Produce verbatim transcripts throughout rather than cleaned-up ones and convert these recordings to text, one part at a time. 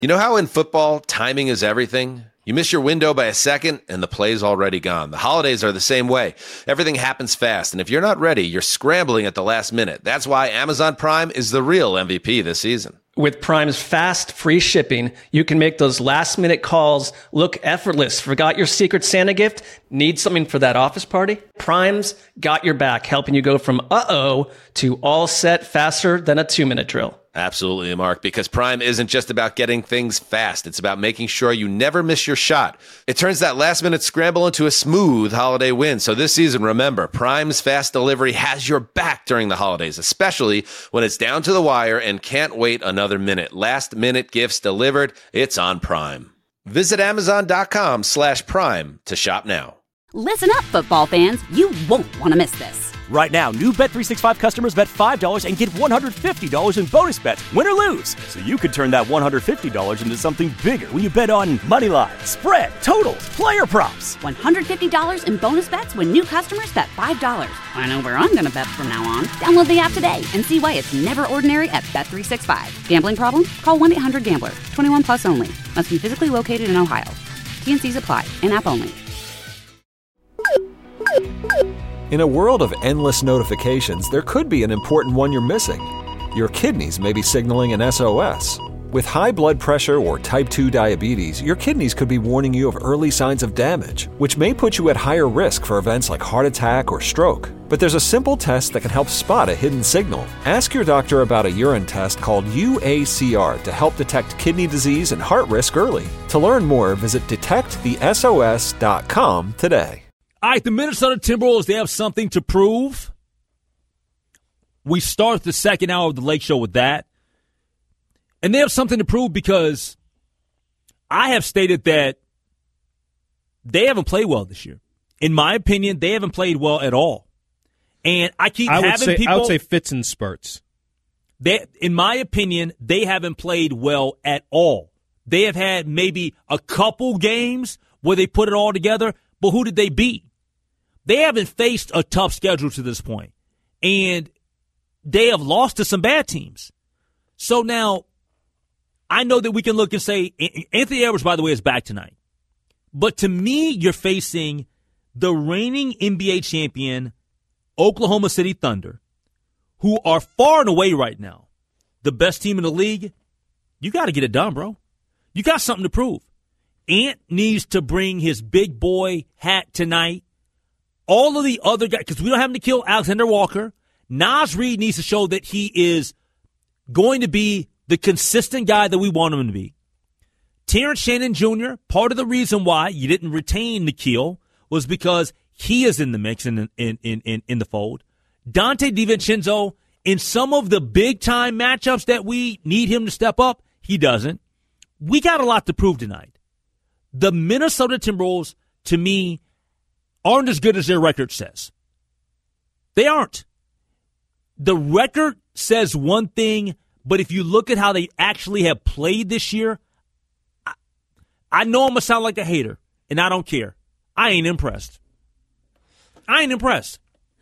You know how in football, timing is everything? You miss your window by a second, and the play's already gone. The holidays are the same way. Everything happens fast, and if you're not ready, you're scrambling at the last minute. That's why Amazon Prime is the real M V P this season. With Prime's fast, free shipping, you can make those last-minute calls look effortless. Forgot your Secret Santa gift? Need something for that office party? Prime's got your back, helping you go from uh-oh to all set faster than a two-minute drill. Absolutely, Mark, because Prime isn't just about getting things fast. It's about making sure you never miss your shot. It turns that last-minute scramble into a smooth holiday win. So this season, remember, Prime's fast delivery has your back during the holidays, especially when it's down to the wire and can't wait another minute. Last-minute gifts delivered. It's on Prime. Visit Amazon.com slash Prime to shop now. Listen up, football fans. You won't want to miss this. Right now, new Bet three sixty-five customers bet five dollars and get one hundred fifty dollars in bonus bets, win or lose. So you could turn that one hundred fifty dollars into something bigger when you bet on money line, spread, totals, player props. one hundred fifty dollars in bonus bets when new customers bet five dollars. I know where I'm going to bet from now on. Download the app today and see why it's never ordinary at Bet three sixty-five. Gambling problem? Call one eight hundred gambler. twenty-one plus only. Must be physically located in Ohio. T and C's apply. In-app only. In a world of endless notifications, there could be an important one you're missing. Your kidneys may be signaling an S O S. With high blood pressure or type two diabetes, your kidneys could be warning you of early signs of damage, which may put you at higher risk for events like heart attack or stroke. But there's a simple test that can help spot a hidden signal. Ask your doctor about a urine test called U A C R to help detect kidney disease and heart risk early. To learn more, visit detect the S O S dot com today. All right, the Minnesota Timberwolves, they have something to prove. We start the second hour of the Lake Show with that. And they have something to prove because I have stated that they haven't played well this year. In my opinion, they haven't played well at all. And I keep I would having say, people... I would say fits and spurts. They, in my opinion, they haven't played well at all. They have had maybe a couple games where they put it all together, but who did they beat? They haven't faced a tough schedule to this point, and they have lost to some bad teams. So now, I know that we can look and say, Anthony Edwards, by the way, is back tonight. But to me, you're facing the reigning N B A champion, Oklahoma City Thunder, who are far and away right now the best team in the league. You got to get it done, bro. You got something to prove. Ant needs to bring his big boy hat tonight. All of the other guys, because we don't have him to kill Alexander Walker. Naz Reid needs to show that he is going to be the consistent guy that we want him to be. Terrence Shannon Junior, part of the reason why you didn't retain Nikhil was because he is in the mix in, in, in, in, in the fold. Dante DiVincenzo, in some of the big-time matchups that we need him to step up, he doesn't. We got a lot to prove tonight. The Minnesota Timberwolves, to me, aren't as good as their record says. They aren't. The record says one thing, but if you look at how they actually have played this year, I, I know I'm going to sound like a hater, and I don't care. I ain't impressed. I ain't impressed.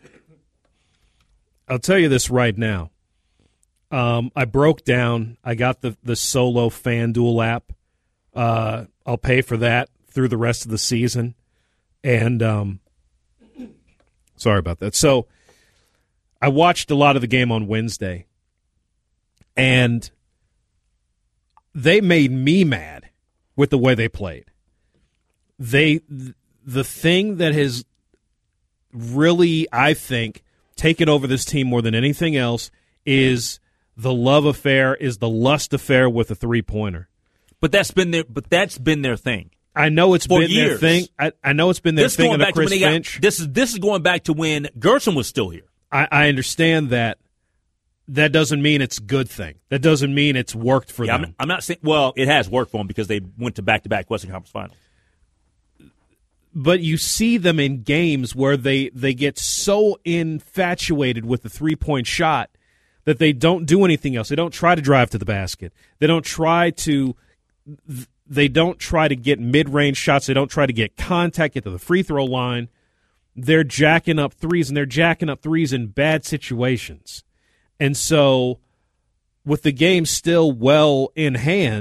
I'll tell you this right now. Um, I broke down. I got the, the solo FanDuel app. Uh, I'll pay for that through the rest of the season. And um, sorry about that. So I watched a lot of the game on Wednesday, and they made me mad with the way they played. They the thing that has really, I think, taken over this team more than anything else is the love affair, is the lust affair with a three-pointer. But that's been their but that's been their thing. I know it's For been years. their thing. I, I know it's been their this thing going under back Chris to when they Finch. got, this is this is going back to when Gerson was still here. I, I understand that. That doesn't mean it's a good thing. That doesn't mean it's worked for yeah, them. I'm, I'm not saying. Well, it has worked for them because they went to back-to-back Western Conference Finals. But you see them in games where they, they get so infatuated with the three-point shot that they don't do anything else. They don't try to drive to the basket. They don't try to they don't try to get mid-range shots. They don't try to get contact, get to the free throw line. They're jacking up threes, and they're jacking up threes in bad situations. And so with the game still well in hand,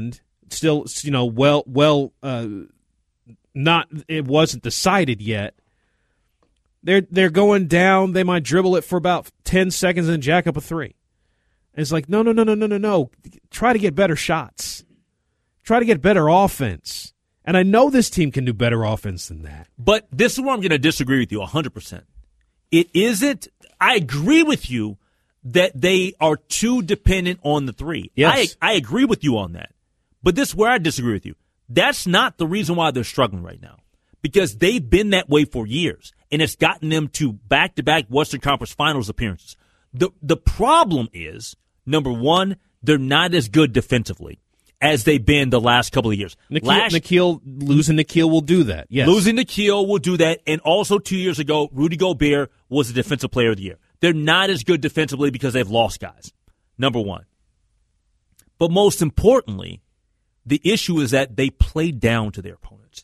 still, you know, well, well, uh, not it wasn't decided yet. They're they're going down. They might dribble it for about ten seconds and jack up a three. And it's like, no, no, no, no, no, no, no. Try to get better shots. Try to get better offense. And I know this team can do better offense than that. But this is where I'm going to disagree with you one hundred percent. It isn't – I agree with you that they are too dependent on the three. Yes. I, I agree with you on that. But this is where I disagree with you. That's not the reason why they're struggling right now, because they've been that way for years, and it's gotten them to back-to-back Western Conference Finals appearances. The The problem is, number one, they're not as good defensively as they've been the last couple of years. Nikhil, last, Nikhil losing Nikhil will do that. Yes. Losing Nikhil will do that. And also two years ago, Rudy Gobert was the defensive player of the year. They're not as good defensively because they've lost guys, number one. But most importantly, the issue is that they play down to their opponents.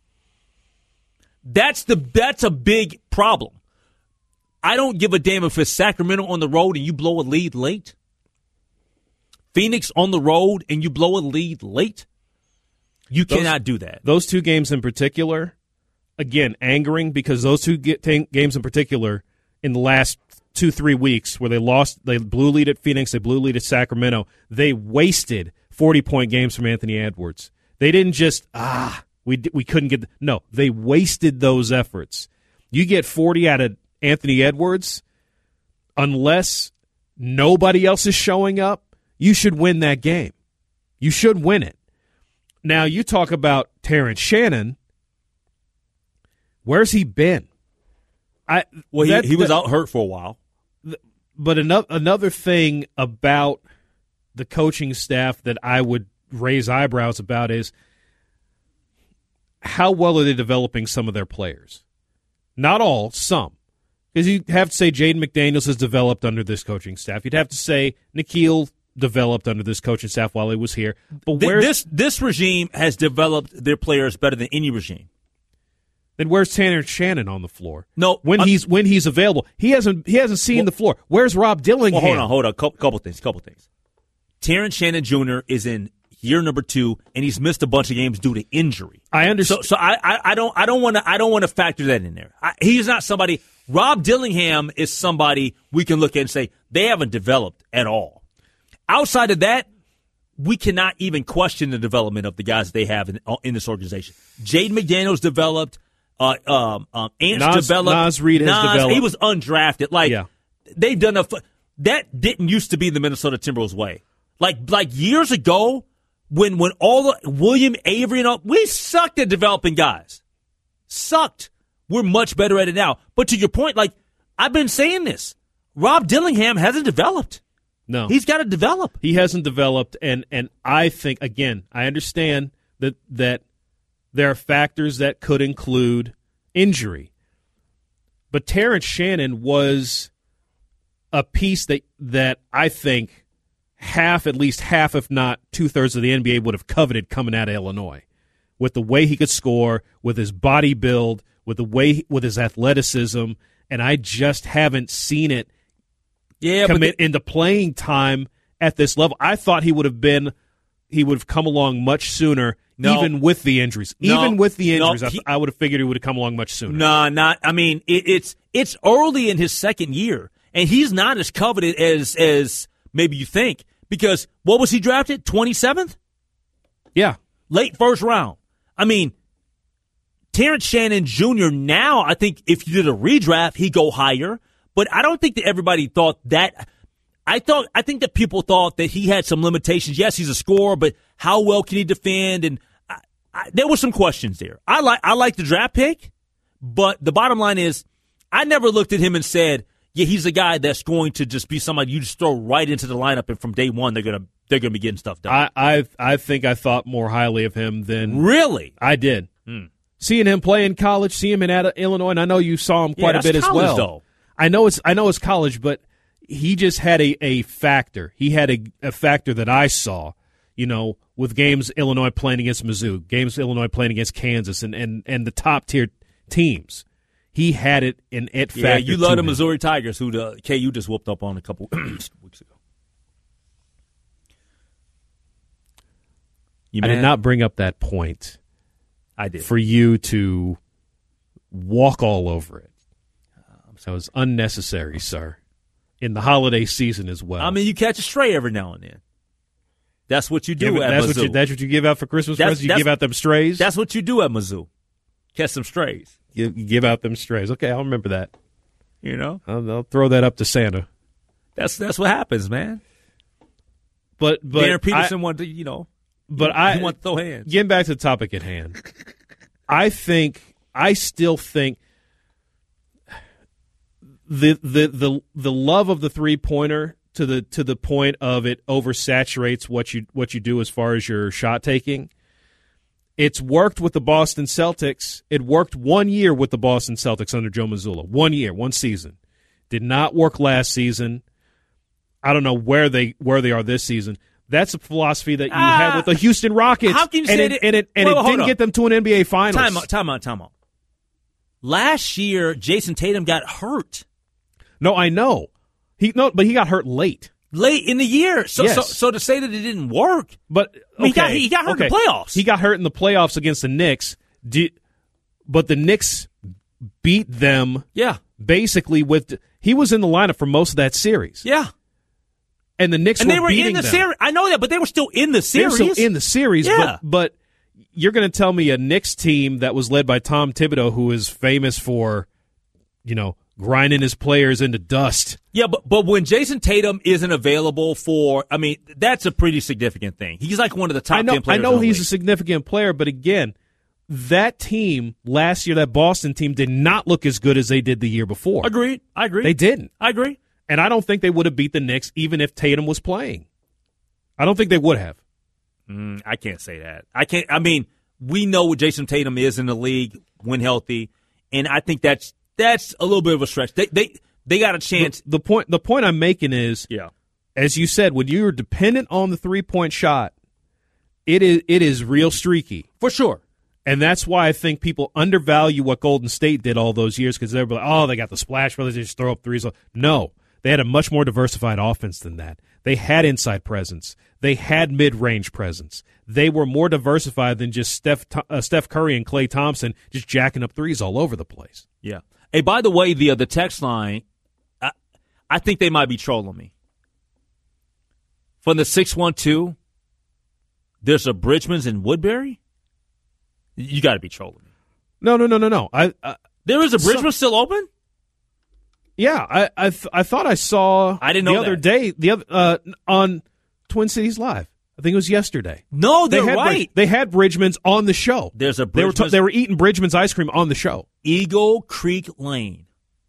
That's the that's a big problem. I don't give a damn if it's Sacramento on the road and you blow a lead late. Phoenix on the road and you blow a lead late. You those, cannot do that. Those two games in particular, again, angering because those two get t- games in particular in the last two, three weeks where they lost, they blew lead at Phoenix, they blew lead at Sacramento, they wasted forty-point games from Anthony Edwards. They didn't just, ah, we we couldn't get, the, no, they wasted those efforts. You get forty out of Anthony Edwards, unless nobody else is showing up, you should win that game. You should win it. Now, you talk about Terrence Shannon. Where's he been? I Well, he, that, he was that, out hurt for a while. But another, another thing about the coaching staff that I would raise eyebrows about is how well are they developing some of their players? Not all, some. Because you have to say Jaden McDaniels has developed under this coaching staff. You'd have to say Nikhil developed under this coaching staff while he was here. But where's, this this regime has developed their players better than any regime. Then where's Tanner Shannon on the floor? No, when uh, he's when he's available, he hasn't he hasn't seen well, the floor. Where's Rob Dillingham? Well, hold on, hold on. Couple, couple things, couple things. Terrence Shannon Junior is in year number two, and he's missed a bunch of games due to injury. I understand. So, so I, I, I don't, I don't want to, I don't want to factor that in there. I, he's not somebody. Rob Dillingham is somebody we can look at and say they haven't developed at all. Outside of that, we cannot even question the development of the guys they have in, in this organization. Jaden McDaniels developed. Uh, um, um, Ants Nas, developed. Nas Reed has Nas, developed. He was undrafted. Like yeah. they've done a. That didn't used to be the Minnesota Timberwolves way. Like like years ago, when when all the William Avery and all, we sucked at developing guys. Sucked. We're much better at it now. But to your point, like I've been saying this, Rob Dillingham hasn't developed. No, he's got to develop. He hasn't developed, and and I think again, I understand that that there are factors that could include injury, but Terrence Shannon was a piece that that I think half, at least half, if not two thirds of the N B A would have coveted coming out of Illinois, with the way he could score, with his body build, with the way with his athleticism, and I just haven't seen it. Yeah, commit but the, into playing time at this level. I thought he would have been, he would have come along much sooner, no, even with the injuries. No, even with the injuries, no, I, he, I would have figured he would have come along much sooner. No, nah, not. I mean, it, it's it's early in his second year, and he's not as coveted as as maybe you think. Because what was he drafted? twenty-seventh? Yeah, late first round. I mean, Terrence Shannon Junior Now, I think if you did a redraft, he'd go higher. But I don't think that everybody thought that. I thought I think that people thought that he had some limitations. Yes, he's a scorer, but how well can he defend? And I, I, there were some questions there. I like I like the draft pick, but the bottom line is, I never looked at him and said, "Yeah, he's a guy that's going to just be somebody you just throw right into the lineup, and from day one they're gonna they're gonna be getting stuff done." I I, I think I thought more highly of him than really I did. Hmm. Seeing him play in college, seeing him in Illinois, and I know you saw him quite yeah, a bit as college, well. Though. I know it's I know it's college, but he just had a, a factor. He had a, a factor that I saw, you know, with games Illinois playing against Mizzou, games Illinois playing against Kansas, and, and, and the top tier teams. He had it in it factor. Yeah, you love the him. Missouri Tigers, who the K U just whooped up on a couple weeks ago. You I mad? did not bring up that point. I did. For you to walk all over it. So it was unnecessary, sir. In the holiday season as well. I mean, you catch a stray every now and then. That's what you do yeah, at that's Mizzou. What you, that's what you give out for Christmas That's- presents? You that's- give out them strays? That's what you do at Mizzou. Catch some strays. You, you give out them strays. Okay, I'll remember that. You know? I'll, I'll throw that up to Santa. That's that's what happens, man. But but Darren Peterson I, wanted to, you know, but he, I he wanted to throw hands. Getting back to the topic at hand, I think I still think the the the the love of the three pointer to the to the point of it oversaturates what you what you do as far as your shot taking. It's worked with the Boston Celtics. It worked one year with the Boston Celtics under Joe Mazzulla. One year, one season. Did not work last season. I don't know where they where they are this season. That's a philosophy that you uh, had with the Houston Rockets. How can you and say it, that? And it, and Well, it hold didn't on. get them to an N B A Finals. Time out, time out, time out. Last year, Jason Tatum got hurt No, I know. He no, but he got hurt late. late in the year. So, Yes. so, so to say that it didn't work, But okay, I mean, he got- he got hurt in the okay. playoffs. He got hurt in the playoffs against the Knicks. Did, but the Knicks beat them yeah, basically with he was in the lineup for most of that series. yeah. And the Knicks And were they were beating in the them. series. I know that, but they were still in the They were series. still in the series, Yeah. but, but you're going to tell me a Knicks team that was led by Tom Thibodeau, who is famous for, you know, grinding his players into dust. Yeah, but but when Jason Tatum isn't available for, I mean, that's a pretty significant thing. He's like one of the top I know, ten players. I know in the he's a league. significant player, but again, that team last year, that Boston team, did not look as good as they did the year before. Agreed. I agree. They didn't. I agree. And I don't think they would have beat the Knicks even if Tatum was playing. I don't think they would have. Mm, I can't say that. I can't. I mean, we know what Jason Tatum is in the league when healthy, and I think that's that's a little bit of a stretch. They they they got a chance. The, the point the point I'm making is, Yeah. as you said, when you're dependent on the three point shot, it is it is real streaky. For sure. And that's why I think people undervalue what Golden State did all those years because they're like, oh, they got the Splash Brothers, they just throw up threes. No, they had a much more diversified offense than that. They had inside presence. They had mid-range presence. They were more diversified than just Steph uh, Steph Curry and Klay Thompson just jacking up threes all over the place. Yeah. Hey, by the way, the uh, the text line, I, I think they might be trolling me. From the six one two, there's a Bridgman's in Woodbury? You got to be trolling me. No, no, no, no, no. I, I There is a Bridgman's still open? yeah, I I, th- I thought I saw I didn't the know other that. day the other uh, on Twin Cities Live. I think it was yesterday. No, they're they had right. Bridge- they had Bridgman's on the show. There's a they were Bridgman's- they were eating Bridgman's ice cream on the show. Eagle Creek Lane.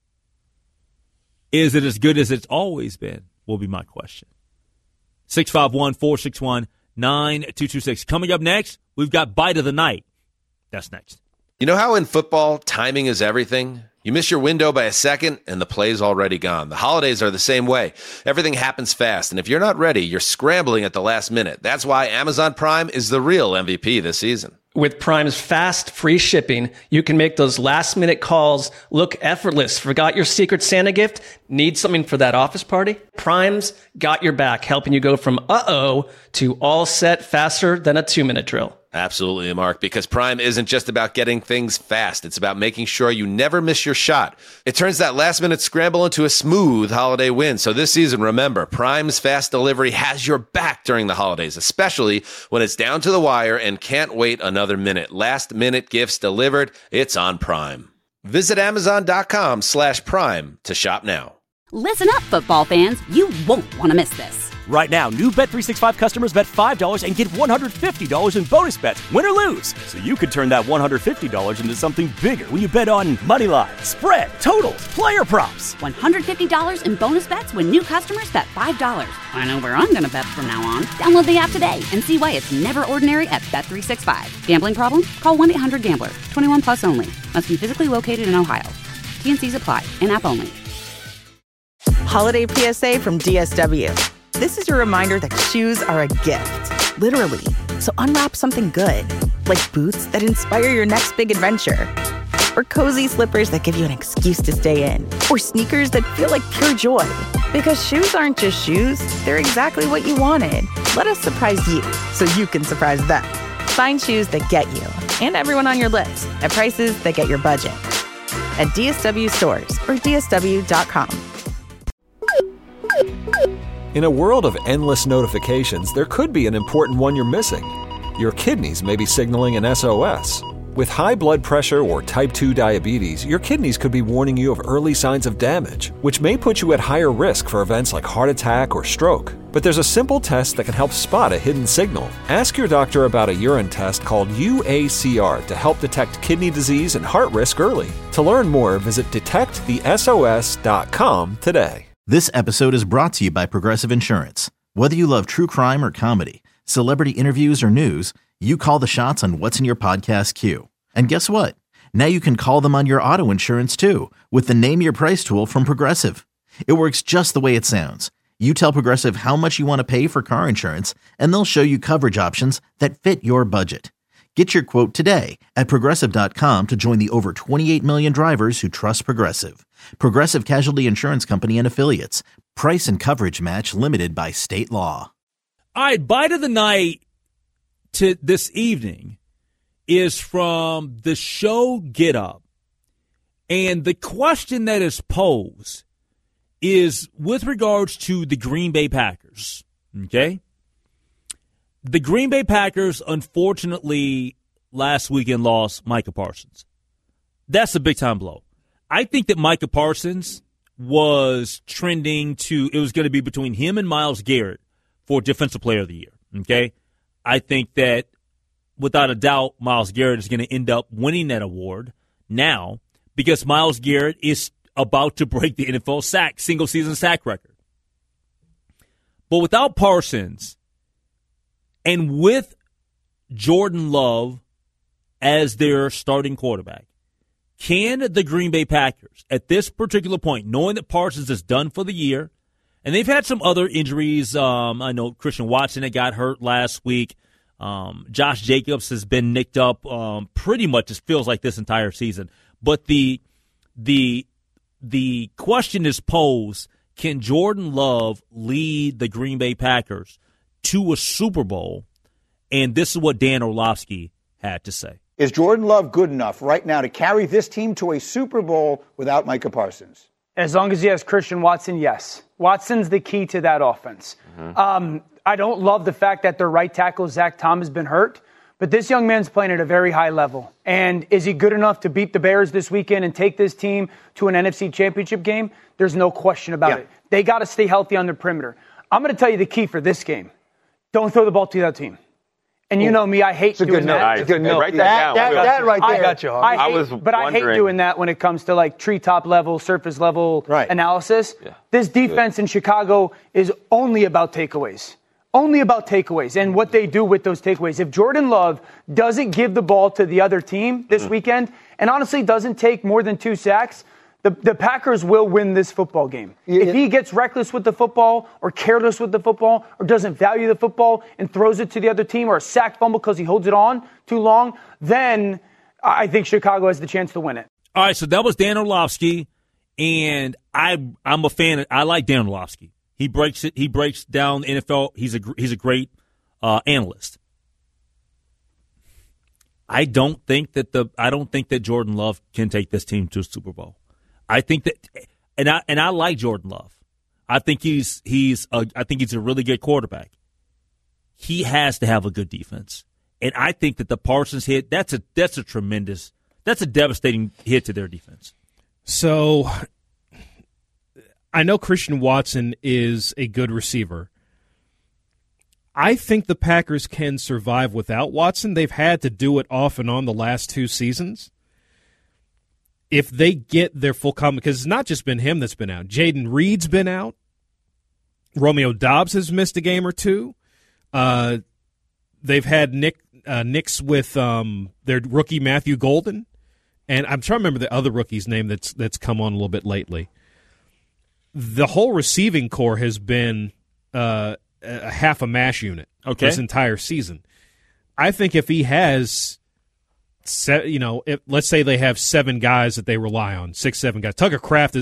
Is it as good as it's always been? Will be my question. six five one, four six one, nine two two six. Coming up next, we've got Bite of the Night. That's next. You know how in football, timing is everything? You miss your window by a second, and the play's already gone. The holidays are the same way. Everything happens fast, and if you're not ready, you're scrambling at the last minute. That's why Amazon Prime is the real M V P this season. With Prime's fast, free shipping, you can make those last-minute calls look effortless. Forgot your Secret Santa gift? Need something for that office party? Prime's got your back, helping you go from uh-oh to all set faster than a two-minute drill. Absolutely, Mark, because Prime isn't just about getting things fast. It's about making sure you never miss your shot. It turns that last-minute scramble into a smooth holiday win. So this season, remember, Prime's fast delivery has your back during the holidays, especially when it's down to the wire and can't wait another minute. Last-minute gifts delivered, it's on Prime. Visit Amazon.com slash Prime to shop now. Listen up, football fans. You won't want to miss this. Right now, new Bet three sixty-five customers bet five dollars and get one hundred fifty dollars in bonus bets, win or lose. So you could turn that one hundred fifty dollars into something bigger when you bet on money line, spread, totals, player props. one hundred fifty dollars in bonus bets when new customers bet five dollars. I know where I'm going to bet from now on. Download the app today and see why it's never ordinary at Bet three sixty-five. Gambling problem? Call one eight hundred gambler. twenty-one plus only. Must be physically located in Ohio. T and C's apply. In-app only. Holiday P S A from D S W. This is your reminder that shoes are a gift, literally. So unwrap something good, like boots that inspire your next big adventure, or cozy slippers that give you an excuse to stay in, or sneakers that feel like pure joy. Because shoes aren't just shoes, they're exactly what you wanted. Let us surprise you so you can surprise them. Find shoes that get you and everyone on your list at prices that get your budget. At D S W stores or D S W dot com. In a world of endless notifications, there could be an important one you're missing. Your kidneys may be signaling an S O S. With high blood pressure or type two diabetes, your kidneys could be warning you of early signs of damage, which may put you at higher risk for events like heart attack or stroke. But there's a simple test that can help spot a hidden signal. Ask your doctor about a urine test called U A C R to help detect kidney disease and heart risk early. To learn more, visit detect the S O S dot com today. This episode is brought to you by Progressive Insurance. Whether you love true crime or comedy, celebrity interviews or news, you call the shots on what's in your podcast queue. And guess what? Now you can call them on your auto insurance too with the Name Your Price tool from Progressive. It works just the way it sounds. You tell Progressive how much you want to pay for car insurance, and they'll show you coverage options that fit your budget. Get your quote today at Progressive dot com to join the over twenty-eight million drivers who trust Progressive. Progressive Casualty Insurance Company and Affiliates. Price and coverage match limited by state law. All right, bite of the night to this evening is from the show Get Up. And the question that is posed is with regards to the Green Bay Packers, okay? The Green Bay Packers, unfortunately, last weekend lost Micah Parsons. That's a big-time blow. I think that Micah Parsons was trending to – it was going to be between him and Myles Garrett for Defensive Player of the Year, okay? I think that, without a doubt, Myles Garrett is going to end up winning that award now because Myles Garrett is about to break the N F L sack, single-season sack record. But without Parsons and with Jordan Love as their starting quarterback, can the Green Bay Packers, at this particular point, knowing that Parsons is done for the year, and they've had some other injuries. Um, I know Christian Watson that got hurt last week. Um, Josh Jacobs has been nicked up um, pretty much, it feels like, this entire season. But the the the question is posed, can Jordan Love lead the Green Bay Packers to a Super Bowl? And this is what Dan Orlovsky had to say. Is Jordan Love good enough right now to carry this team to a Super Bowl without Micah Parsons? As long as he has Christian Watson, yes. Watson's the key to that offense. Mm-hmm. Um, I don't love the fact that their right tackle, Zach Tom, has been hurt, but this young man's playing at a very high level. And is he good enough to beat the Bears this weekend and take this team to an N F C Championship game? There's no question about yeah. it. They got to stay healthy on their perimeter. I'm going to tell you the key for this game. Don't throw the ball to the other team. And you know me, I hate doing that. It's a good note. Write that, that down. That, that right there. I got you. I, hate, I was but wondering. I hate doing that when it comes to like treetop level, surface level right. analysis. Yeah. This defense Good. in Chicago is only about takeaways. Only about takeaways and what they do with those takeaways. If Jordan Love doesn't give the ball to the other team this mm. weekend, and honestly doesn't take more than two sacks, The, the Packers will win this football game. Yeah. If he gets reckless with the football or careless with the football or doesn't value the football and throws it to the other team or a sack fumble because he holds it on too long, then I think Chicago has the chance to win it. All right, so that was Dan Orlovsky, and I, I'm a fan. Of, I like Dan Orlovsky. He breaks it. He breaks down the N F L. He's a he's a great uh, analyst. I don't think that the I don't think that Jordan Love can take this team to a Super Bowl. I think that, and I and I like Jordan Love. I think he's he's a, I think he's a really good quarterback. He has to have a good defense, and I think that the Parsons hit that's a that's a tremendous that's a devastating hit to their defense. So, I know Christian Watson is a good receiver. I think the Packers can survive without Watson. They've had to do it off and on the last two seasons. If they get their full complement, because it's not just been him that's been out. Jaden Reed's been out. Romeo Doubs has missed a game or two. Uh, they've had Nick uh, Nicks with um, their rookie Matthew Golden, and I'm trying to remember the other rookie's name that's that's come on a little bit lately. The whole receiving core has been uh, a half a mash unit okay. this entire season. I think if he has. Se- you know, if, let's say they have seven guys that they rely on, six, seven guys. Tucker Kraft is.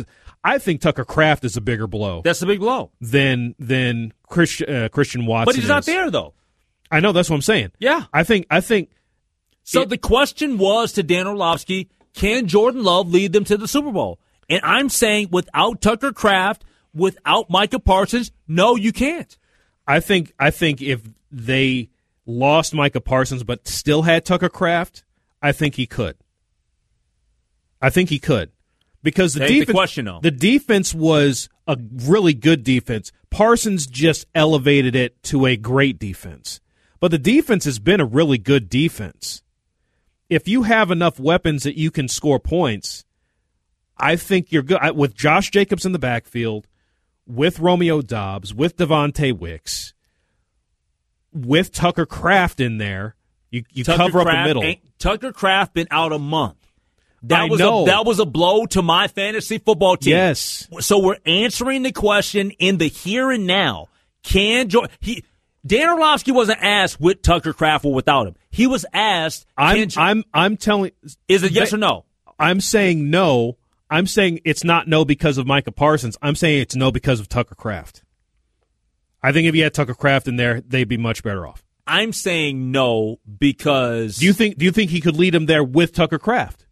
I think Tucker Kraft is a bigger blow. That's a big blow. Than than Chris, uh, Christian Watson. But he's is. not there though. I know, that's what I'm saying. Yeah. I think I think So it, the question was to Dan Orlovsky, can Jordan Love lead them to the Super Bowl? And I'm saying without Tucker Kraft, without Micah Parsons, no, you can't. I think I think if they lost Micah Parsons but still had Tucker Kraft, I think he could. I think he could. Because the Take defense the question, though. The defense was a really good defense. Parsons just elevated it to a great defense. But the defense has been a really good defense. If you have enough weapons that you can score points, I think you're good. With Josh Jacobs in the backfield, with Romeo Doubs, with Devontae Wicks, with Tucker Kraft in there, you, you cover up the middle. Tucker Kraft been out a month. That I was know. A, that was a blow to my fantasy football team. Yes. So we're answering the question in the here and now. Can Jordan, he Dan Orlovsky wasn't asked with Tucker Kraft or without him. He was asked. I'm can, I'm I'm telling. Is it yes or no? I'm saying no. I'm saying it's not no because of Micah Parsons. I'm saying it's no because of Tucker Kraft. I think if you had Tucker Kraft in there, they'd be much better off. I'm saying no because. Do you think? Do you think he could lead him there with Tucker Kraft?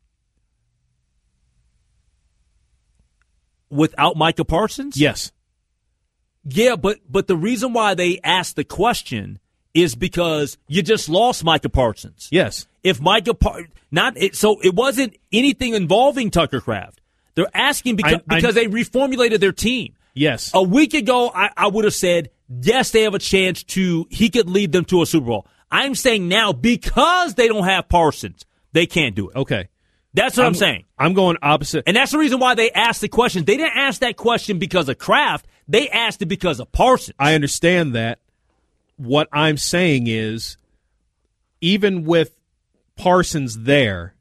Without Micah Parsons? Yes. Yeah, but but the reason why they asked the question is because you just lost Micah Parsons. Yes. If Micah Par- not it, so it wasn't anything involving Tucker Kraft. They're asking because I, I, because they reformulated their team. Yes. A week ago, I, I would have said yes, they have a chance to. He could lead them to a Super Bowl. I'm saying now because they don't have Parsons, they can't do it. Okay. That's what I'm, I'm saying. I'm going opposite. And that's the reason why they asked the question. They didn't ask that question because of Kraft. They asked it because of Parsons. I understand that. What I'm saying is, even with Parsons there,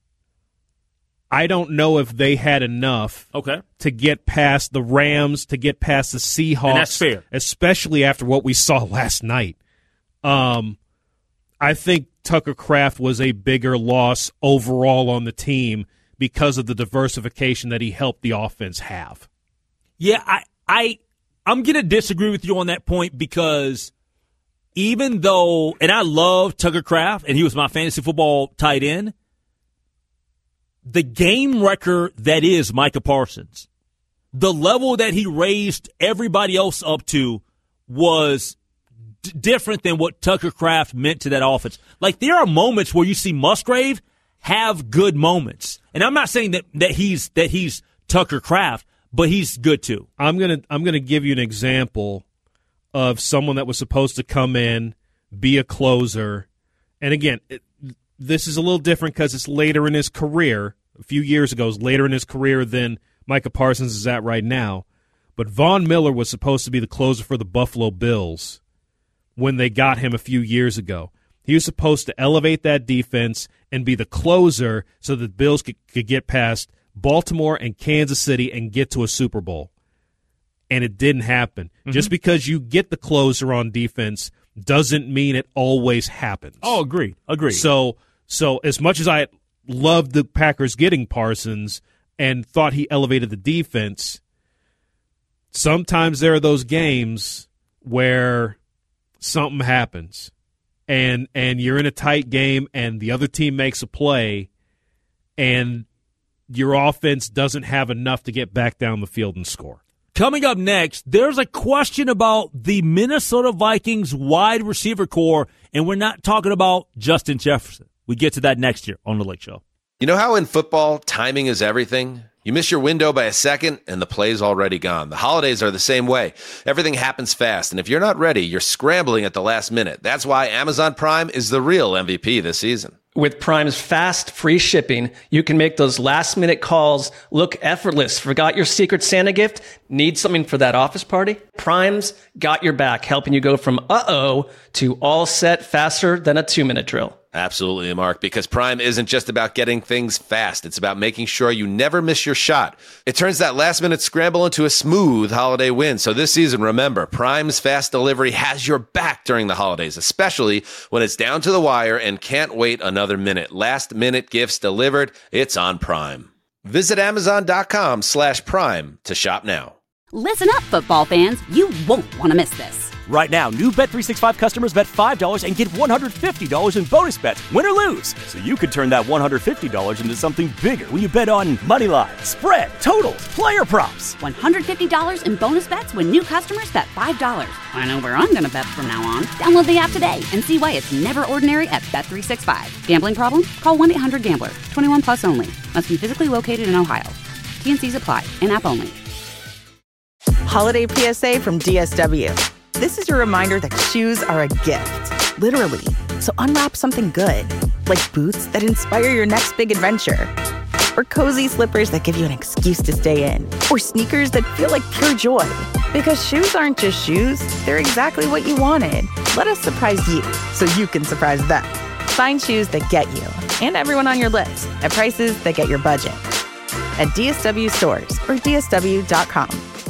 I don't know if they had enough okay. to get past the Rams, to get past the Seahawks. And that's fair. Especially after what we saw last night. Um, I think Tucker Kraft was a bigger loss overall on the team because of the diversification that he helped the offense have. Yeah, I, I, I'm going to disagree with you on that point because even though, and I love Tucker Kraft, and he was my fantasy football tight end, the game wrecker that is Micah Parsons, the level that he raised everybody else up to was d- different than what Tucker Kraft meant to that offense. Like, there are moments where you see Musgrave have good moments. And I'm not saying that, that he's that he's Tucker Kraft, but he's good too. I'm gonna I'm gonna give you an example of someone that was supposed to come in, be a closer, and again, it, this is a little different because it's later in his career. A few years ago, it's later in his career than Micah Parsons is at right now. But Von Miller was supposed to be the closer for the Buffalo Bills when they got him a few years ago. He was supposed to elevate that defense and be the closer so that the Bills could, could get past Baltimore and Kansas City and get to a Super Bowl. And it didn't happen. Mm-hmm. Just because you get the closer on defense doesn't mean it always happens. Oh, agreed. Agreed. So, so as much as I loved the Packers getting Parsons and thought he elevated the defense, sometimes there are those games where something happens. And and you're in a tight game, and the other team makes a play, and your offense doesn't have enough to get back down the field and score. Coming up next, there's a question about the Minnesota Vikings wide receiver core, and we're not talking about Justin Jefferson. We get to that next year on The Lake Show. You know how in football, timing is everything? You miss your window by a second, and the play's already gone. The holidays are the same way. Everything happens fast, and if you're not ready, you're scrambling at the last minute. That's why Amazon Prime is the real M V P this season. With Prime's fast, free shipping, you can make those last-minute calls look effortless. Forgot your Secret Santa gift? Need something for that office party? Prime's got your back, helping you go from uh-oh to all set faster than a two-minute drill. Absolutely, Mark, because Prime isn't just about getting things fast. It's about making sure you never miss your shot. It turns that last-minute scramble into a smooth holiday win. So this season, remember, Prime's fast delivery has your back during the holidays, especially when it's down to the wire and can't wait another minute. Last-minute gifts delivered. It's on Prime. Visit Amazon.com slash Prime to shop now. Listen up, football fans. You won't want to miss this. Right now, new Bet three sixty-five customers bet five dollars and get one hundred fifty dollars in bonus bets, win or lose. So you could turn that one hundred fifty dollars into something bigger when you bet on money line, spread, totals, player props. one hundred fifty dollars in bonus bets when new customers bet five dollars. I know where I'm going to bet from now on. Download the app today and see why it's never ordinary at Bet three sixty-five. Gambling problem? Call one eight hundred gambler. twenty-one plus only. Must be physically located in Ohio. T and C's apply. In-app only. Holiday P S A from D S W. This is your reminder that shoes are a gift, literally. So unwrap something good, like boots that inspire your next big adventure, or cozy slippers that give you an excuse to stay in, or sneakers that feel like pure joy. Because shoes aren't just shoes, they're exactly what you wanted. Let us surprise you so you can surprise them. Find shoes that get you and everyone on your list at prices that get your budget at D S W stores or D S W dot com.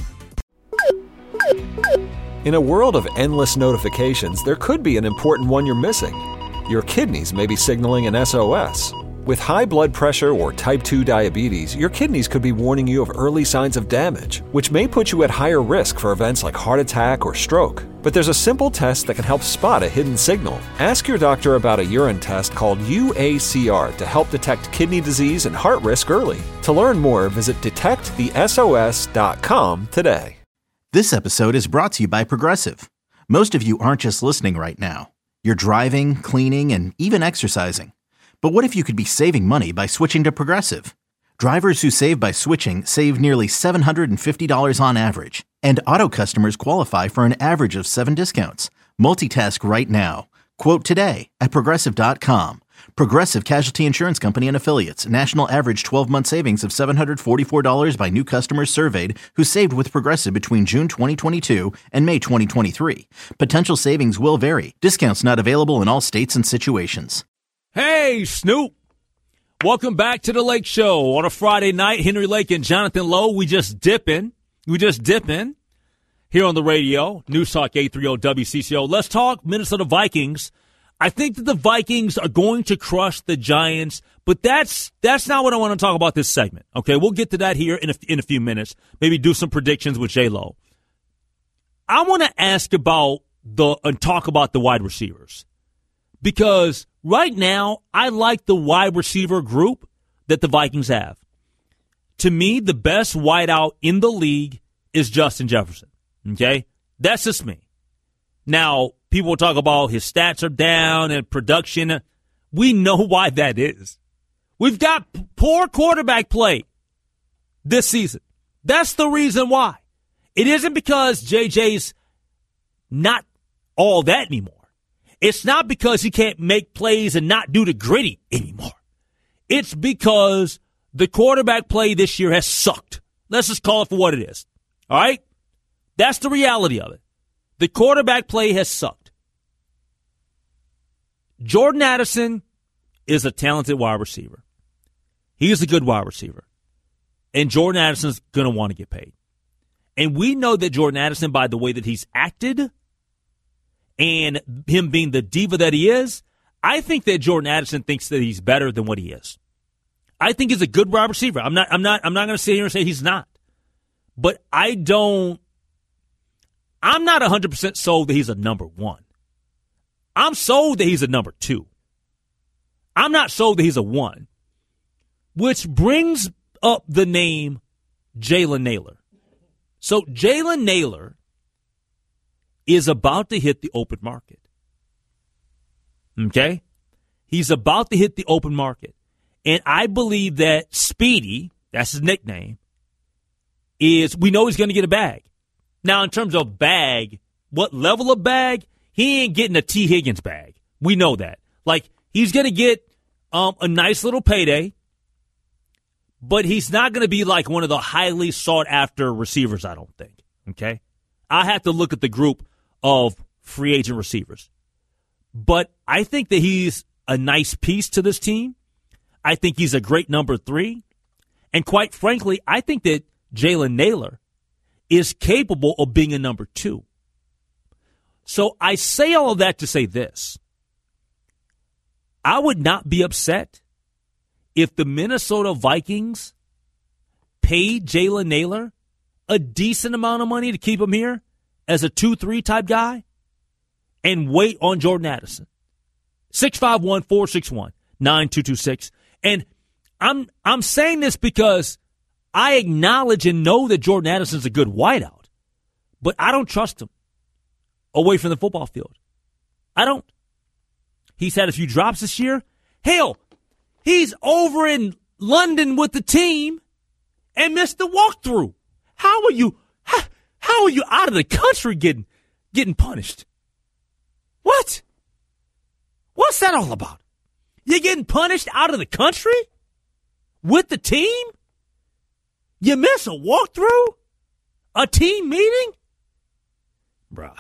In a world of endless notifications, there could be an important one you're missing. Your kidneys may be signaling an S O S. With high blood pressure or type two diabetes, your kidneys could be warning you of early signs of damage, which may put you at higher risk for events like heart attack or stroke. But there's a simple test that can help spot a hidden signal. Ask your doctor about a urine test called U A C R to help detect kidney disease and heart risk early. To learn more, visit detect the S O S dot com today. This episode is brought to you by Progressive. Most of you aren't just listening right now. You're driving, cleaning, and even exercising. But what if you could be saving money by switching to Progressive? Drivers who save by switching save nearly seven hundred fifty dollars on average. And auto customers qualify for an average of seven discounts. Multitask right now. Quote today at Progressive dot com. Progressive Casualty Insurance Company and Affiliates. National average twelve-month savings of seven hundred forty-four dollars by new customers surveyed who saved with Progressive between June twenty twenty-two and May twenty twenty-three. Potential savings will vary. Discounts not available in all states and situations. Hey, Snoop. Welcome back to the Lake Show on a Friday night. Henry Lake and Jonathan Lowe, we just dipping. We just dipping here on the radio. News Talk eight thirty W C C O. Let's talk Minnesota Vikings. I think that the Vikings are going to crush the Giants, but that's that's not what I want to talk about this segment. Okay, we'll get to that here in a, in a few minutes. Maybe do some predictions with J-Lo. I want to ask about the and talk about the wide receivers, because right now I like the wide receiver group that the Vikings have. To me, the best wideout in the league is Justin Jefferson. Okay, that's just me. Now, people will talk about his stats are down and production. We know why that is. We've got p- poor quarterback play this season. That's the reason why. It isn't because J J's not all that anymore. It's not because he can't make plays and not do the gritty anymore. It's because the quarterback play this year has sucked. Let's just call it for what it is. All right? That's the reality of it. The quarterback play has sucked. Jordan Addison is a talented wide receiver. He is a good wide receiver. And Jordan Addison's going to want to get paid. And we know that Jordan Addison, by the way that he's acted and him being the diva that he is, I think that Jordan Addison thinks that he's better than what he is. I think he's a good wide receiver. I'm not I'm not I'm not going to sit here and say he's not. But I don't I'm not one hundred percent sold that he's a number one. I'm sold that he's a number two. I'm not sold that he's a one. Which brings up the name Jalen Nailor. So Jalen Nailor is about to hit the open market. Okay? He's about to hit the open market. And I believe that Speedy, that's his nickname, is, we know he's going to get a bag. Now, in terms of bag, what level of bag? He ain't getting a T. Higgins bag. We know that. Like, he's going to get um, a nice little payday, but he's not going to be like one of the highly sought-after receivers, I don't think. Okay? I have to look at the group of free agent receivers. But I think that he's a nice piece to this team. I think he's a great number three. And quite frankly, I think that Jalen Nailor is capable of being a number two. So I say all of that to say this. I would not be upset if the Minnesota Vikings pay Jalen Nailor a decent amount of money to keep him here as a two three type guy and wait on Jordan Addison. six five one, four six one, nine two two six. And I'm I'm saying this because I acknowledge and know that Jordan Addison's a good wideout, but I don't trust him away from the football field. I don't. He's had a few drops this year. Hell, he's over in London with the team and missed the walkthrough. How are you how, how are you out of the country getting getting punished? What? What's that all about? You're getting punished out of the country with the team? You miss a walkthrough? A team meeting? Bruh.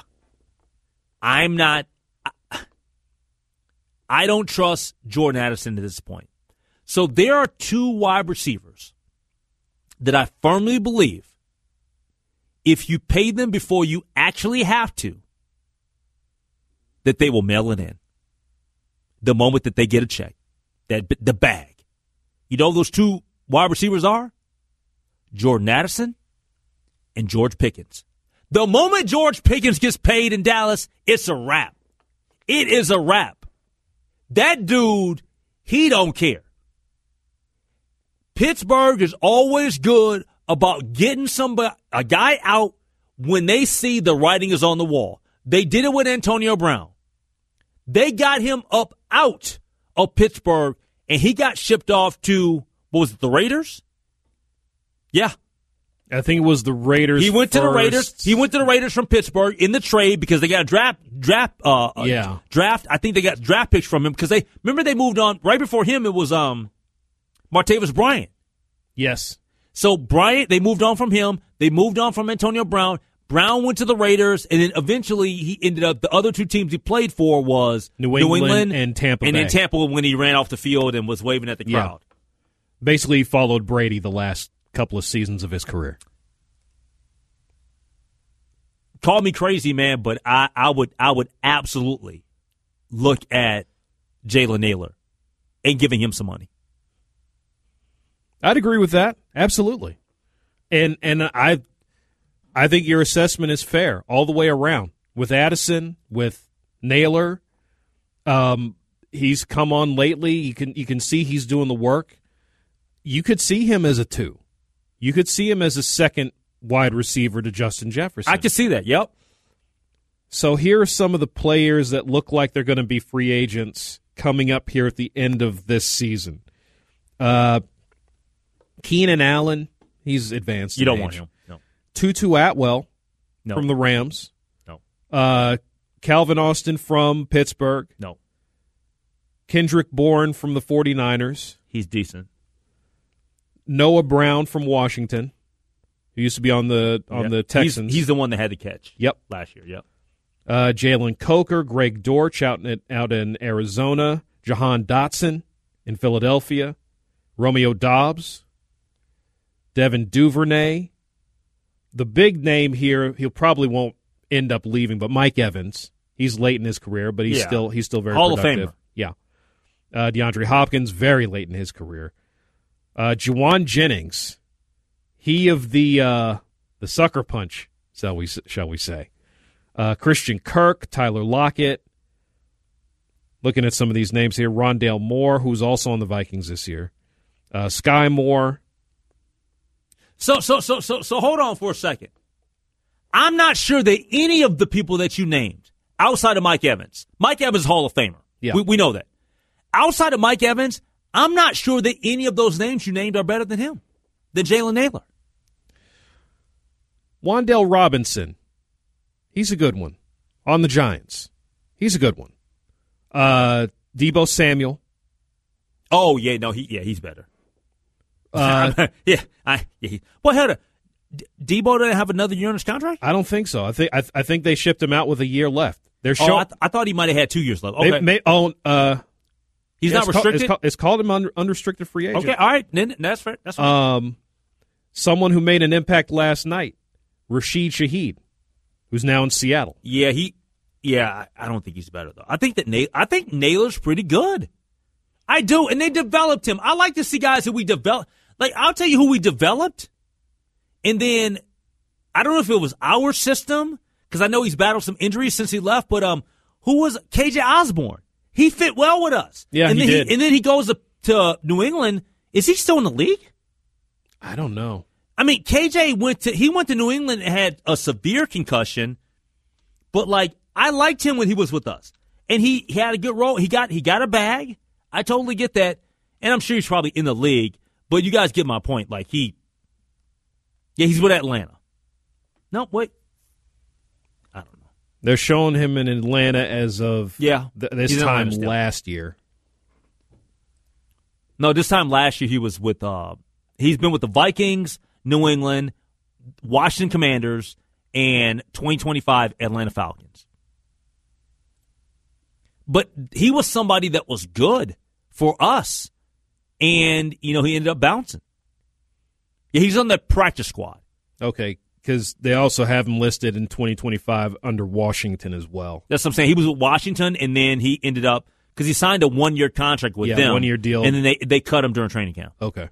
I'm not I, I don't trust Jordan Addison to this point. So there are two wide receivers that I firmly believe if you pay them before you actually have to, that they will mail it in the moment that they get a check, that the bag. You know who those two wide receivers are? Jordan Addison and George Pickens. The moment George Pickens gets paid in Dallas, it's a wrap. It is a wrap. That dude, he don't care. Pittsburgh is always good about getting somebody, a guy out when they see the writing is on the wall. They did it with Antonio Brown. They got him up out of Pittsburgh, and he got shipped off to, what was it, the Raiders? Yeah. I think it was the Raiders. He went first. to the Raiders. He went to the Raiders from Pittsburgh in the trade because they got a draft draft uh yeah. draft. I think they got draft picks from him because they remember they moved on right before him. It was um Martavis Bryant. Yes. So Bryant, they moved on from him. They moved on from Antonio Brown. Brown went to the Raiders, and then eventually he ended up. The other two teams he played for was New England, New England and Tampa, and Bay. then Tampa when he ran off the field and was waving at the crowd. Yeah. Basically, he followed Brady the last couple of seasons of his career. Call me crazy, man, but I, I would I would absolutely look at Jalen Nailor and giving him some money. I'd agree with that. Absolutely. And and I I think your assessment is fair all the way around. With Addison, with Nailor, um, he's come on lately. You can you can see he's doing the work. You could see him as a two. You could see him as a second wide receiver to Justin Jefferson. I could see that, yep. So here are some of the players that look like they're going to be free agents coming up here at the end of this season. Uh, Keenan Allen, he's advanced. You don't age. want him. No. Tutu Atwell no. from the Rams. No. Uh, Calvin Austin from Pittsburgh. No. Kendrick Bourne from the 49ers. He's decent. Noah Brown from Washington, who used to be on the on yep. the Texans. He's, he's the one that had the catch. Yep. Last year, yep. Uh, Jalen Coker, Greg Dortch out in, out in Arizona, Jahan Dotson in Philadelphia, Romeo Doubs, Devin Duvernay. The big name here, he'll probably won't end up leaving, but Mike Evans. He's late in his career, but he's yeah. still he's still very Hall productive. of Famer. Yeah. Uh, DeAndre Hopkins, very late in his career. Uh, Juwan Jennings, he of the uh, the sucker punch, shall we shall we say? Uh, Christian Kirk, Tyler Lockett. Looking at some of these names here, Rondale Moore, who's also on the Vikings this year. Uh, Sky Moore. So so so so so hold on for a second. I'm not sure that any of the people that you named, outside of Mike Evans, Mike Evans is Hall of Famer. Yeah. We, we know that. Outside of Mike Evans, I'm not sure that any of those names you named are better than him, than Jalen Nailor. Wan'Dale Robinson, he's a good one. On the Giants, he's a good one. Uh, Deebo Samuel. Oh yeah, no, he yeah he's better. Uh, yeah, I yeah. He, well, hell, D- Deebo didn't have another year on his contract. I don't think so. I think I, I think they shipped him out with a year left. They're oh, show- I, th- I thought he might have had two years left. Okay, they may, oh, uh, he's yeah, not it's called, restricted. it's, called, it's called him under, unrestricted free agent. Okay, all right, then that's fair. That's fair. Um, someone who made an impact last night, Rashid Shaheed, who's now in Seattle. Yeah, he. Yeah, I don't think he's better though. I think that Na- I think Naylor's pretty good. I do, and they developed him. I like to see guys who we develop. Like, I'll tell you who we developed, and then I don't know if it was our system, because I know he's battled some injuries since he left, but um, who was K J Osborne? He fit well with us. Yeah, and he then did. He, and then he goes to, to New England. Is he still in the league? I don't know. I mean, K J went to he went to New England and had a severe concussion, but like I liked him when he was with us, and he, he had a good role. He got he got a bag. I totally get that, and I'm sure he's probably in the league. But you guys get my point. Like he, yeah, he's with Atlanta. No, wait, I don't know. They're showing him in Atlanta as of yeah th- this time last year. No, this time last year he was with. Uh, he's been with the Vikings, New England, Washington Commanders, and twenty twenty-five Atlanta Falcons. But he was somebody that was good for us, and you know he ended up bouncing. Yeah, he's on the practice squad. Okay, because they also have him listed in twenty twenty-five under Washington as well. That's what I'm saying. He was with Washington, and then he ended up because he signed a one-year contract with yeah, them, one-year deal, and then they they cut him during training camp. Okay.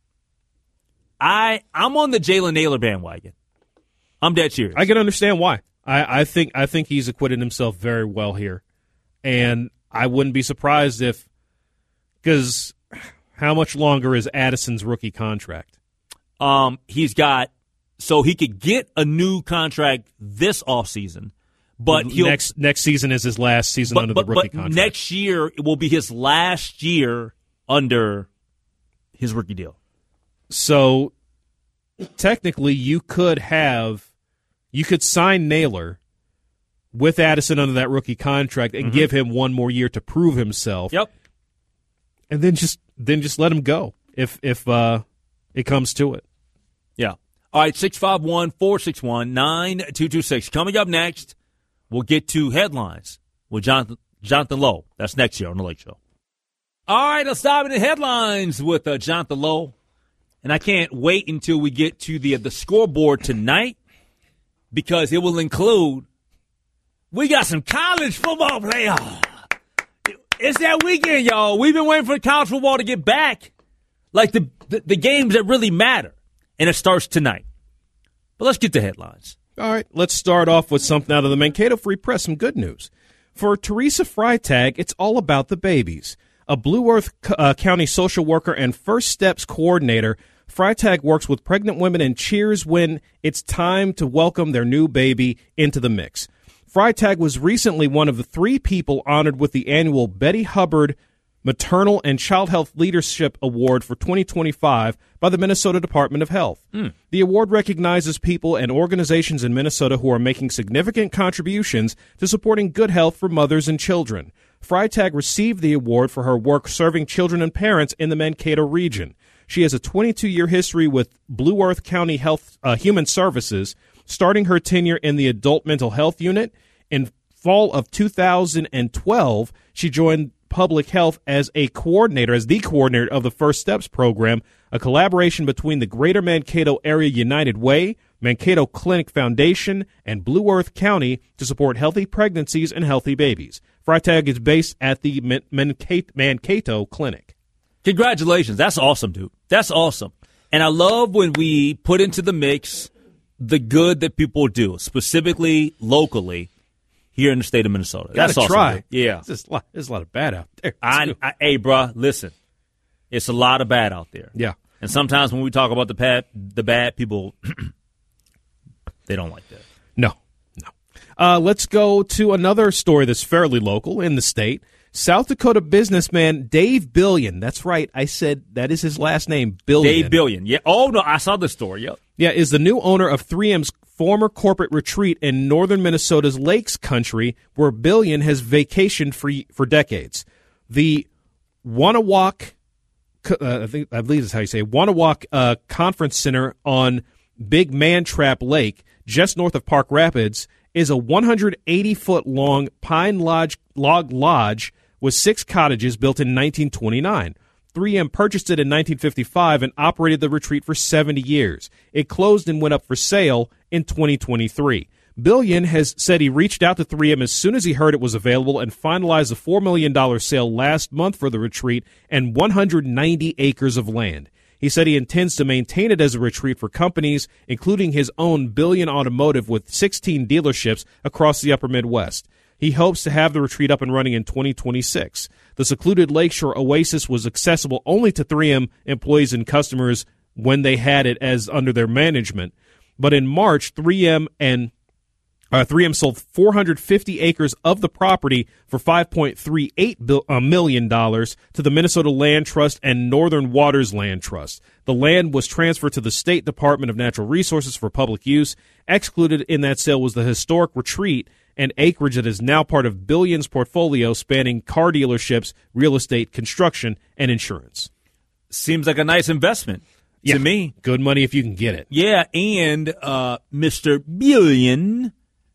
I I'm on the Jalen Nailor bandwagon. I'm dead serious. I can understand why. I, I think I think he's acquitted himself very well here, and I wouldn't be surprised if because how much longer is Addison's rookie contract? Um, he's got so he could get a new contract this offseason, but he'll, next next season is his last season but, under but, the rookie but contract. Next year it will be his last year under his rookie deal. So technically, you could have you could sign Nailor with Addison under that rookie contract and mm-hmm. give him one more year to prove himself. Yep, and then just then just let him go if if uh, it comes to it. Yeah. All right. Six five one four six one nine two two six. Coming up next, we'll get to headlines with Jonathan Jonathan Lowe. That's next year on the Lake Show. All right. Let's dive into headlines with uh, Jonathan Lowe. And I can't wait until we get to the uh, the scoreboard tonight because it will include we got some college football playoffs. It's that weekend, y'all. We've been waiting for college football to get back, like the, the the games that really matter, and it starts tonight. But let's get to headlines. All right, let's start off with something out of the Mankato Free Press. Some good news for Teresa Freitag. It's all about the babies. A Blue Earth uh, County social worker and First Steps coordinator, Freitag works with pregnant women and cheers when it's time to welcome their new baby into the mix. Freitag was recently one of the three people honored with the annual Betty Hubbard Maternal and Child Health Leadership Award for twenty twenty-five by the Minnesota Department of Health. Mm. The award recognizes people and organizations in Minnesota who are making significant contributions to supporting good health for mothers and children. Freitag received the award for her work serving children and parents in the Mankato region. She has a twenty-two-year history with Blue Earth County Health uh, Human Services, starting her tenure in the Adult Mental Health Unit. In fall of two thousand twelve, she joined Public Health as a coordinator, as the coordinator of the First Steps program, a collaboration between the Greater Mankato Area United Way, Mankato Clinic Foundation, and Blue Earth County to support healthy pregnancies and healthy babies. Freitag is based at the Man- Mankato, Mankato Clinic. Congratulations. That's awesome, dude. That's awesome. And I love when we put into the mix the good that people do, specifically locally here in the state of Minnesota. That's awesome. Try. Dude. Yeah. There's a, lot, there's a lot of bad out there. I, I, hey, bro, listen. It's a lot of bad out there. Yeah. And sometimes when we talk about the bad, the bad people, they don't like that. No, no. Uh, let's go to another story that's fairly local in the state. South Dakota businessman Dave Billion. That's right. I said that is his last name, Billion. Dave Billion. Yeah. Oh, no, I saw the story. Yep. Yeah, is the new owner of three M's former corporate retreat in northern Minnesota's Lakes Country, where Billion has vacationed for for decades. The Wanawak, uh, I think I believe that's how you say it, Wanawak uh, Conference Center on Big Mantrap Lake, just north of Park Rapids, is a one hundred eighty foot long pine lodge log lodge with six cottages built in nineteen twenty-nine. three M purchased it in nineteen fifty-five and operated the retreat for seventy years. It closed and went up for sale in twenty twenty-three. Billion has said he reached out to three M as soon as he heard it was available and finalized a four million dollars sale last month for the retreat and one hundred ninety acres of land. He said he intends to maintain it as a retreat for companies, including his own Billion Automotive with sixteen dealerships across the upper Midwest. He hopes to have the retreat up and running in twenty twenty-six. The secluded lakeshore oasis was accessible only to three M employees and customers when they had it as under their management. But in March, three M and uh, three M sold four hundred fifty acres of the property for five point three eight million dollars to the Minnesota Land Trust and Northern Waters Land Trust. The land was transferred to the State Department of Natural Resources for public use. Excluded in that sale was the historic retreat and acreage that is now part of Billion's portfolio spanning car dealerships, real estate, construction, and insurance. Seems like a nice investment yeah, to me. Good money if you can get it. Yeah, and uh, Mister Billion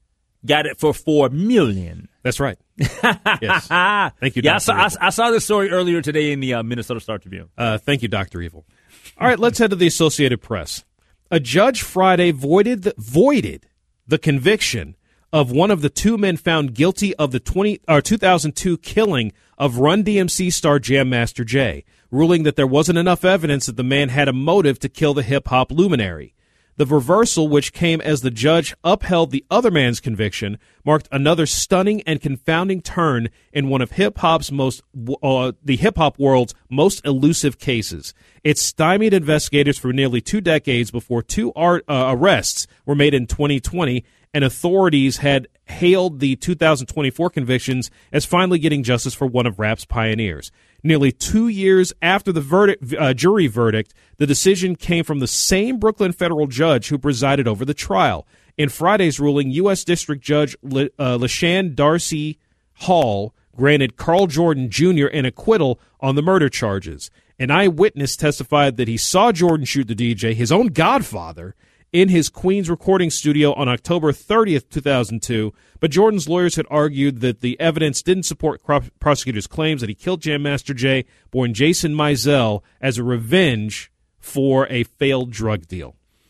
got it for four million dollars. That's right. Yes. Thank you, yeah, Doctor I saw, I, I saw this story earlier today in the uh, Minnesota Star Tribune. Uh, thank you, Doctor Evil. All right, let's head to the Associated Press. A judge Friday voided the, voided the conviction of one of the two men found guilty of the twenty, or two thousand two killing of Run D M C star Jam Master Jay, ruling that there wasn't enough evidence that the man had a motive to kill the hip-hop luminary. The reversal, which came as the judge upheld the other man's conviction, marked another stunning and confounding turn in one of hip-hop's most, uh, the hip-hop world's most elusive cases. It stymied investigators for nearly two decades before two art, uh, arrests were made in twenty twenty, and authorities had hailed the two thousand twenty-four convictions as finally getting justice for one of rap's pioneers. Nearly two years after the verdict, uh, jury verdict, the decision came from the same Brooklyn federal judge who presided over the trial. In Friday's ruling, U S District Judge Le, uh, LaShawn Darcy Hall granted Carl Jordan Junior an acquittal on the murder charges. An eyewitness testified that he saw Jordan shoot the D J, his own godfather, in his Queens recording studio on October thirtieth, two thousand two, but Jordan's lawyers had argued that the evidence didn't support prosecutors' claims that he killed Jam Master Jay, born Jason Mizell, as a revenge for a failed drug deal.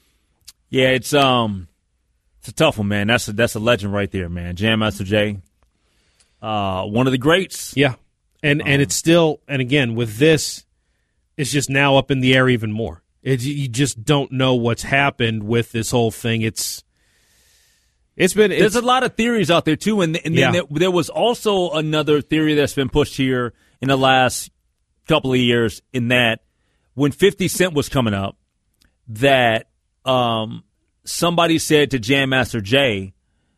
Yeah, it's um, it's a tough one, man. That's a, that's a legend right there, man. Jam Master Jay, uh, one of the greats. Yeah, and um, and it's still, and again with this, it's just now up in the air even more. It, you just don't know what's happened with this whole thing. It's it's been it's, there's a lot of theories out there too, and, and yeah. then there, there was also another theory that's been pushed here in the last couple of years. In that, when fifty Cent was coming up, that um, somebody said to Jam Master Jay,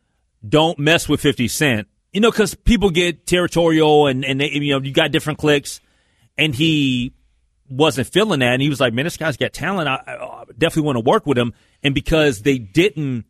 "Don't mess with fifty Cent," you know, because people get territorial and and they, you know you got different cliques, and he wasn't feeling that, and he was like, man, this guy's got talent. I, I definitely want to work with him. And because they didn't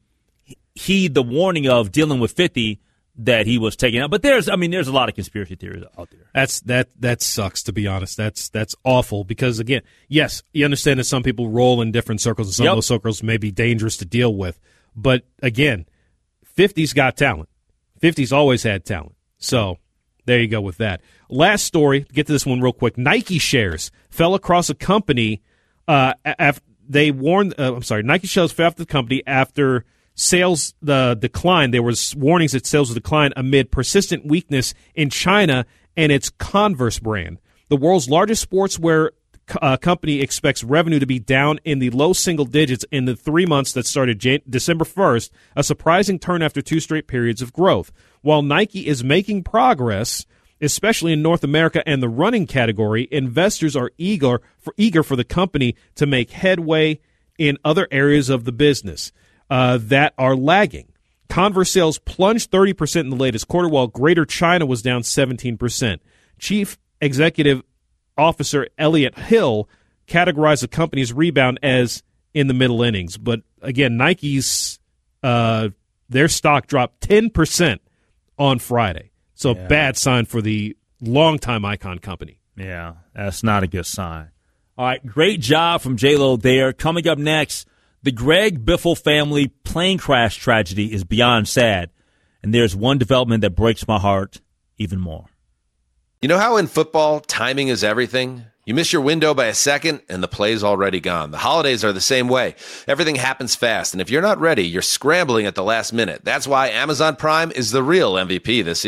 heed the warning of dealing with fifty, that he was taken out. But there's, I mean, there's a lot of conspiracy theories out there. That's that that sucks, to be honest. That's that's awful because, again, yes, you understand that some people roll in different circles, and some yep. of those circles may be dangerous to deal with. But again, fifty's got talent. fifty's always had talent. So there you go with that. Last story, get to this one real quick. Nike shares fell across a company. Uh, after they warned, uh, I'm sorry, Nike shares fell after the company after sales uh, declined. There was warnings that sales would decline amid persistent weakness in China and its Converse brand. The world's largest sportswear uh, company expects revenue to be down in the low single digits in the three months that started Jan- December first, a surprising turn after two straight periods of growth. While Nike is making progress, especially in North America and the running category, investors are eager for eager for the company to make headway in other areas of the business uh, that are lagging. Converse sales plunged thirty percent in the latest quarter, while Greater China was down seventeen percent. Chief Executive Officer Elliot Hill categorized the company's rebound as in the middle innings. But again, Nike's uh, their stock dropped ten percent on Friday. So yeah. Bad sign for the longtime icon company. Yeah, that's not a good sign. All right, great job from J-Lo there. Coming up next, the Greg Biffle family plane crash tragedy is beyond sad, and there's one development that breaks my heart even more. You know how in football, timing is everything? You miss your window by a second, and the play's already gone. The holidays are the same way. Everything happens fast, and if you're not ready, you're scrambling at the last minute. That's why Amazon Prime is the real M V P this season.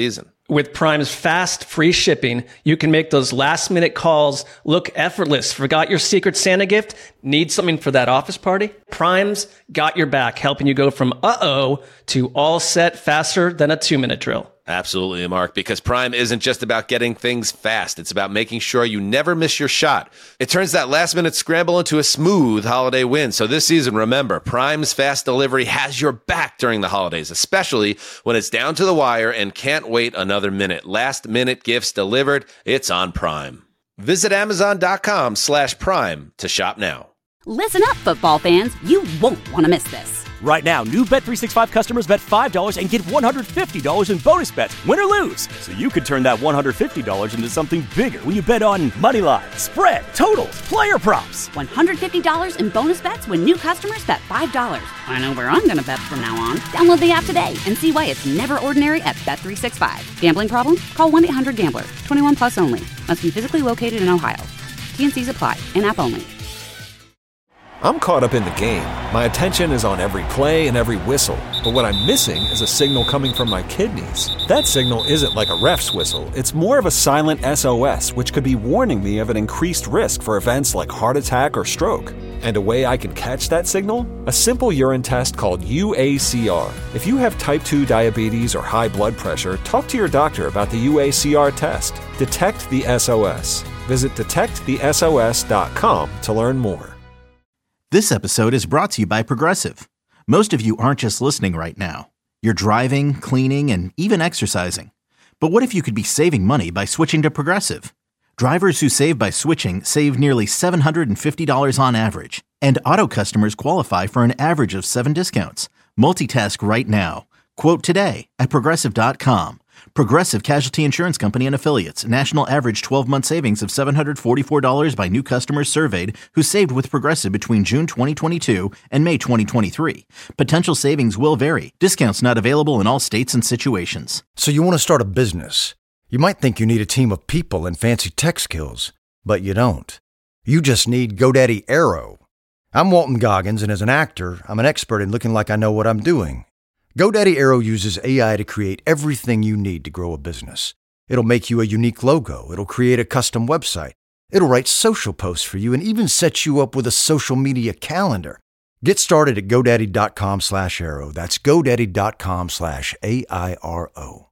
With Prime's fast, free shipping, you can make those last-minute calls look effortless. Forgot your Secret Santa gift? Need something for that office party? Prime's got your back, helping you go from uh-oh to all set faster than a two-minute drill. Absolutely, Mark, because Prime isn't just about getting things fast. It's about making sure you never miss your shot. It turns that last-minute scramble into a smooth holiday win. So this season, remember, Prime's fast delivery has your back during the holidays, especially when it's down to the wire and can't wait another minute. Last-minute gifts delivered, it's on Prime. Visit Amazon.com slash Prime to shop now. Listen up, football fans. You won't want to miss this. Right now, new Bet three sixty-five customers bet five dollars and get one hundred fifty dollars in bonus bets, win or lose. So you could turn that one hundred fifty dollars into something bigger when you bet on money line, spread, totals, player props. one hundred fifty dollars in bonus bets when new customers bet five dollars. I know where I'm going to bet from now on. Download the app today and see why it's never ordinary at Bet three sixty-five. Gambling problem? Call one eight hundred gambler. twenty-one plus only. Must be physically located in Ohio. T N Cs apply. In-app only. I'm caught up in the game. My attention is on every play and every whistle. But what I'm missing is a signal coming from my kidneys. That signal isn't like a ref's whistle. It's more of a silent S O S, which could be warning me of an increased risk for events like heart attack or stroke. And a way I can catch that signal? A simple urine test called U A C R. If you have type two diabetes or high blood pressure, talk to your doctor about the U A C R test. Detect the S O S. Visit detect the S O S dot com to learn more. This episode is brought to you by Progressive. Most of you aren't just listening right now. You're driving, cleaning, and even exercising. But what if you could be saving money by switching to Progressive? Drivers who save by switching save nearly seven hundred fifty dollars on average. And auto customers qualify for an average of seven discounts. Multitask right now. Quote today at Progressive dot com. Progressive Casualty Insurance Company and Affiliates. National average twelve-month savings of seven hundred forty-four dollars by new customers surveyed who saved with Progressive between June twenty twenty-two and May twenty twenty-three. Potential savings will vary. Discounts not available in all states and situations. So you want to start a business. You might think you need a team of people and fancy tech skills, but you don't. You just need GoDaddy Aero. I'm Walton Goggins, and as an actor, I'm an expert in looking like I know what I'm doing. GoDaddy Aero uses A I to create everything you need to grow a business. It'll make you a unique logo. It'll create a custom website. It'll write social posts for you and even set you up with a social media calendar. Get started at GoDaddy.com slash Aero. That's GoDaddy.com slash A I R O.